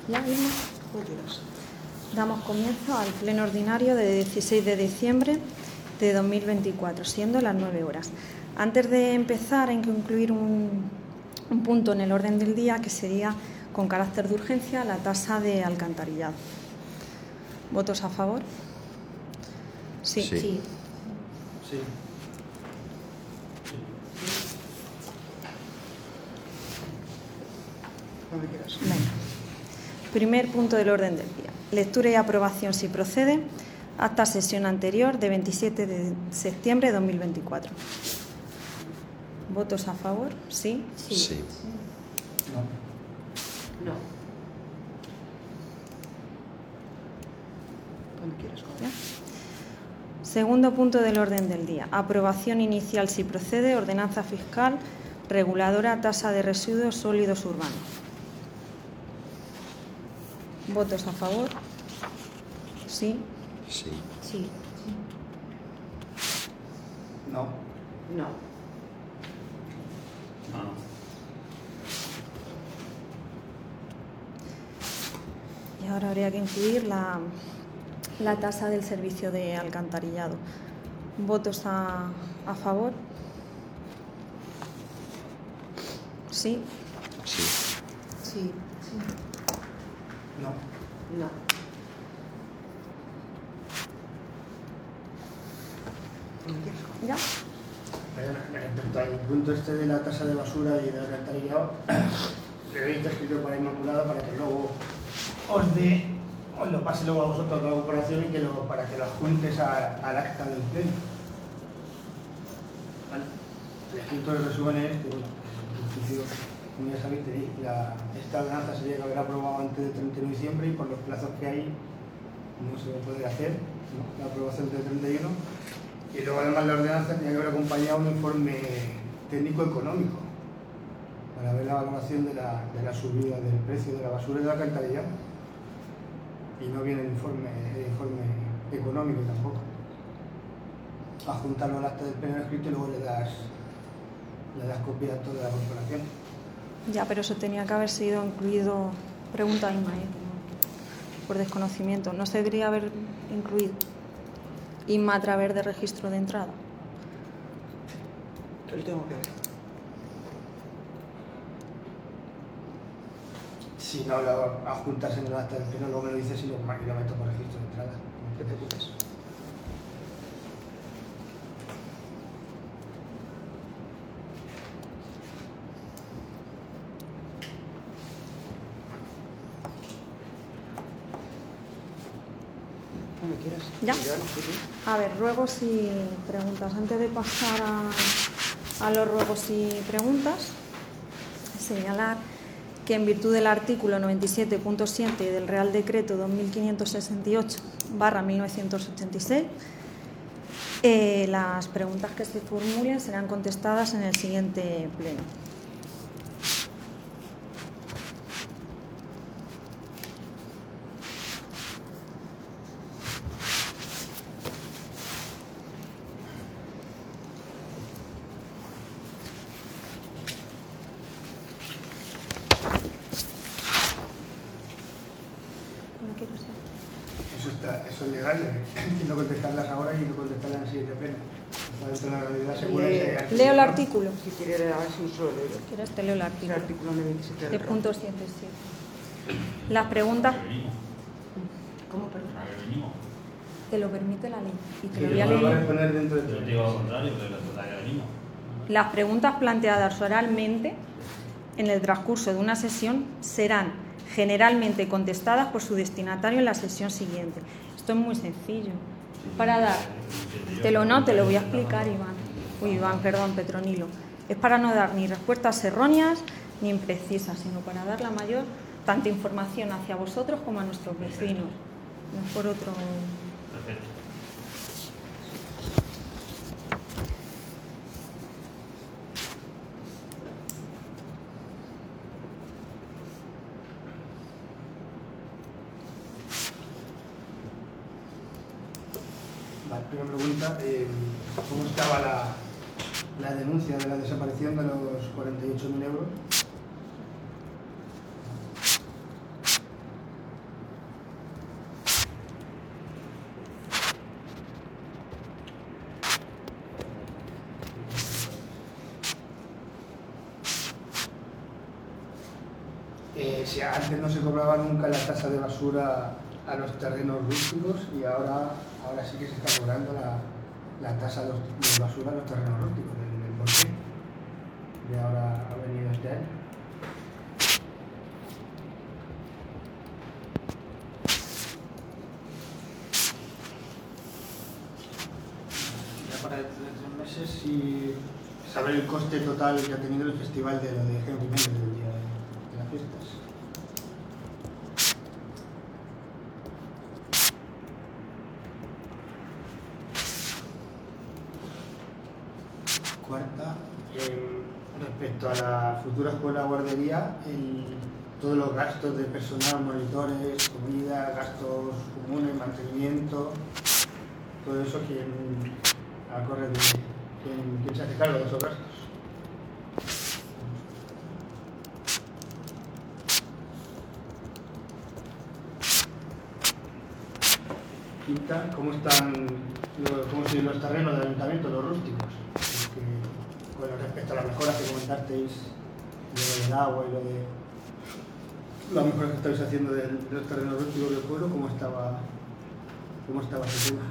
¿Ya, Irma? Damos comienzo al pleno ordinario de 16 de diciembre de 2024, siendo las 9 horas. Antes de empezar, hay que incluir un punto en el orden del día que sería, con carácter de urgencia, la tasa de alcantarillado. ¿Votos a favor? Sí. Sí. Sí. Sí. Cuando quieras. Venga. Primer punto del orden del día. Lectura y aprobación, si procede, acta sesión anterior de 27 de septiembre de 2024. ¿Votos a favor? Sí. Sí. No. Cuando quieras. ¿Ya? Segundo punto del orden del día. Aprobación inicial, si procede, ordenanza fiscal reguladora tasa de residuos sólidos urbanos. ¿Votos a favor? Sí. Sí. Sí. No. No. Y ahora habría que incluir la tasa del servicio de alcantarillado. ¿Votos a favor? Sí. Sí. Sí. No. No. ¿Ya? Respecto al punto este de la tasa de basura y del alcantarillado, le habéis escrito para Inmaculada para que luego os lo pase luego a vosotros la corporación y para que lo adjuntes al acta del pleno. ¿Vale? El escrito de resumen es que, bueno, en principio, como ya sabéis, esta ordenanza se llega a haber aprobado antes del 31 de diciembre y por los plazos que hay no se va a poder hacer, ¿no?, la aprobación del 31. Y luego además la ordenanza tenía que haber acompañado un informe técnico económico para ver la valoración de la subida del precio de la basura y del alcantarillado. Y no viene el informe económico tampoco. Adjuntarlo al acta del pleno escrito y luego le das copia a toda la corporación. Ya, pero eso tenía que haber sido incluido. Pregunta a Inma, por desconocimiento. ¿No se debería haber incluido Inma a través de registro de entrada? Lo tengo que ver. Si no lo adjuntas en el acta del pleno, luego me lo dices y lo meto por registro de entrada. No te preocupes. Cuando quieras. ¿Ya? Sí. A ver, ruegos y preguntas. Antes de pasar a los ruegos y preguntas, señalar que en virtud del artículo 97.7 del Real Decreto 2568/1986, las preguntas que se formulen serán contestadas en el siguiente pleno. Eso es legal, y no contestarlas ahora y no contestarlas en el siguiente pleno. Está dentro de la realidad según ese artículo. Leo el artículo. Si quiere, a ver si un solo leo. ¿Quieres? Te leo el El artículo. artículo 97 De punto 7, sí. Las preguntas ¿Cómo, perdón? te lo permite la ley. Y te Sí, lo voy a lo voy a leer. poner dentro de Yo digo lo contrario, pero total lo mismo. Las preguntas planteadas oralmente en el transcurso de una sesión serán generalmente contestadas por su destinatario en la sesión siguiente. Esto es muy sencillo. Para dar, te lo voy a explicar, Petronilo. Es para no dar ni respuestas erróneas ni imprecisas, sino para dar la mayor tanta información hacia vosotros como a nuestros vecinos. No es por otro. Perfecto. Vale, primera pregunta, ¿cómo estaba la denuncia de la desaparición de los 48.000 euros? Si antes no se cobraba nunca la tasa de basura a los terrenos rústicos y ahora sí que se está cobrando la tasa de basura a los terrenos rústicos. ¿El por qué? De ahora ha venido este año. Ya para dentro de 3 meses y saber el coste total que ha tenido el festival de lo de Henry Méndez del día de las fiestas. Cuarta, respecto a la futura escuela guardería, todos los gastos de personal, monitores, comida, gastos comunes, mantenimiento, todo eso, ¿quién se hace cargo de esos gastos? Quinta, ¿cómo siguen los terrenos del ayuntamiento, los rústicos? Bueno, respecto a las mejoras que comentasteis, lo del agua y lo de las mejoras que estáis haciendo de los terrenos rústicos del pueblo, ¿cómo estaba ese tema?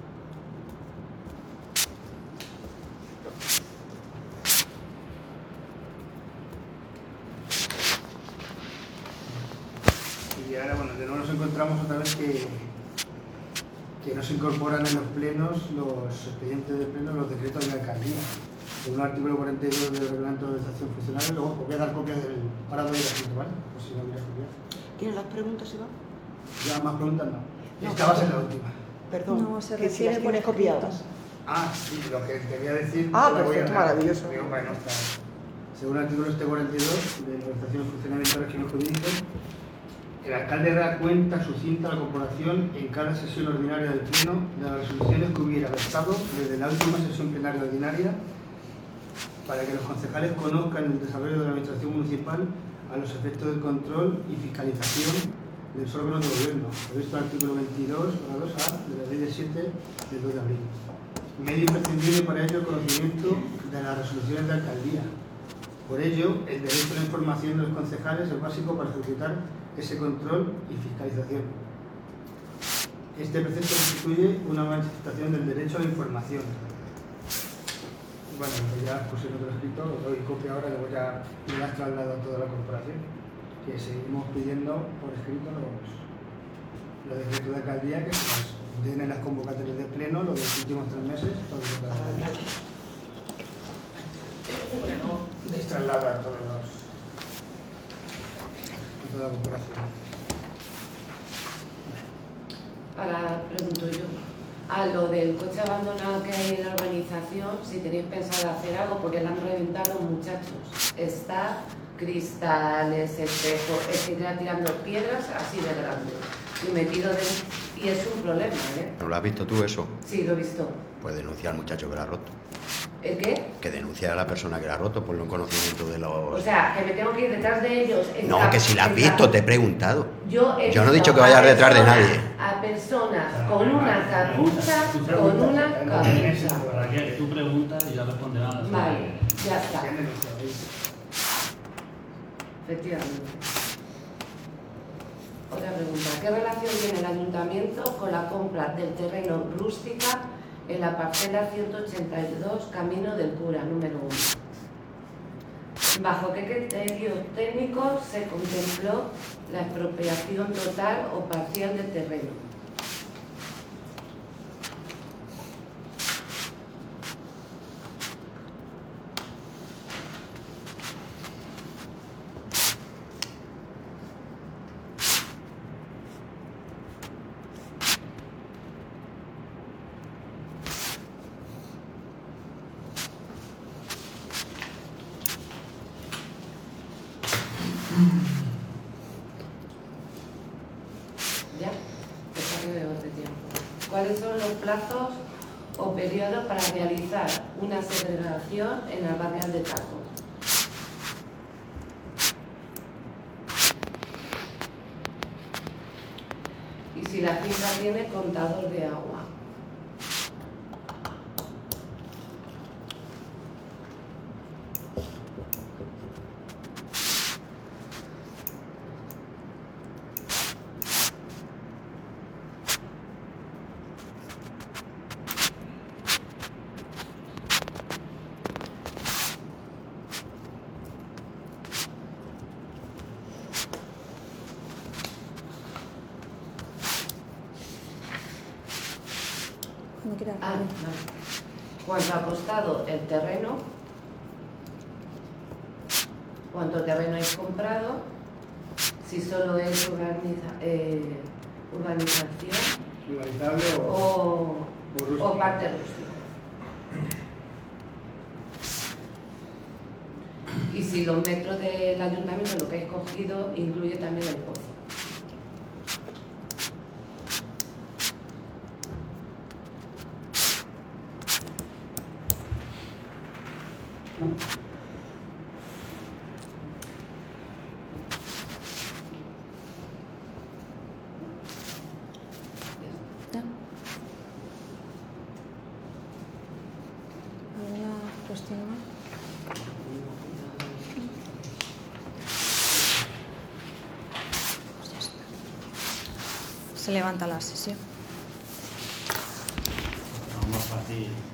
Y ahora, bueno, de nuevo nos encontramos otra vez que no se incorporan en los plenos, los expedientes de pleno, los decretos de la alcaldía. Según el artículo 42 del reglamento de organización funcional, luego os voy a dar copia del parado del asunto, ¿vale? Pues si no, mira, copiar. ¿Tienes las preguntas, Iván? Ya más preguntas no. No, Estabas en la última. Perdón, No, se que si las refiere por tienes escrito. copiadas. Ah, sí, lo que te voy a decir. Ah, te lo voy a perfecto, dar. maravilloso. Digo, bueno, está. Según el artículo 42 de la organización y funcionamiento del régimen jurídico, el alcalde da cuenta sucinta a la corporación en cada sesión ordinaria del pleno de las resoluciones que hubiera adoptado desde la última sesión plenaria ordinaria, para que los concejales conozcan el desarrollo de la administración municipal a los efectos del control y fiscalización de los órganos de gobierno, previsto el artículo 22(2)(a) de la ley de 7 del 2 de abril. Medio imprescindible para ello el conocimiento de las resoluciones de alcaldía. Por ello, el derecho a la información de los concejales es básico para ejecutar ese control y fiscalización. Este precepto constituye una manifestación del derecho a la información. Bueno, pues ya puse en otro escrito, lo doy copia ahora, luego ya me las traslado a toda la corporación, que seguimos pidiendo por escrito los decretos de alcaldía que se nos den en las convocatorias de pleno, los de los últimos 3 meses, todo lo que bueno, les traslado a toda la corporación. Ahora pregunto yo, a lo del coche abandonado que hay en la urbanización, si tenéis pensado hacer algo, porque le han reventado muchachos. Está cristales, espejos, es que queda tirando piedras así de grandes. Y metido y es un problema, ¿eh? ¿No lo has visto tú eso? Sí, lo he visto. Pues denuncia al muchacho que la ha roto. ¿El qué? Que denuncia a la persona que la ha roto por no conocimiento de los... O sea, que me tengo que ir detrás de ellos. No, que si la has visto, te he preguntado. Yo no he dicho que vayas detrás de nadie. A personas con una capucha, con una capucha. Para que tú preguntas y ya responderán. Vale, ya está. Efectivamente. Otra pregunta. ¿Qué relación tiene el ayuntamiento con la compra del terreno rústica en la parcela 182, Camino del Cura, número 1? ¿Bajo qué criterio técnico se contempló la expropiación total o parcial del terreno? ¿Ya? Está que veo de tiempo. ¿Cuáles son los plazos o periodos para realizar una segregación en el barrio de Taco? Y si la finca tiene contador de agua. quiera. Ah, vale. ¿Cuánto ha costado el terreno? ¿Cuánto terreno habéis comprado? Si solo es urbanización Urbanizable o rústico. parte rústica. Y si los metros del ayuntamiento, lo que he escogido, incluye también el pozo. ¿Ya? ¿Alguna cuestión más? Pues ya está. Se levanta la sesión. Vamos a partir.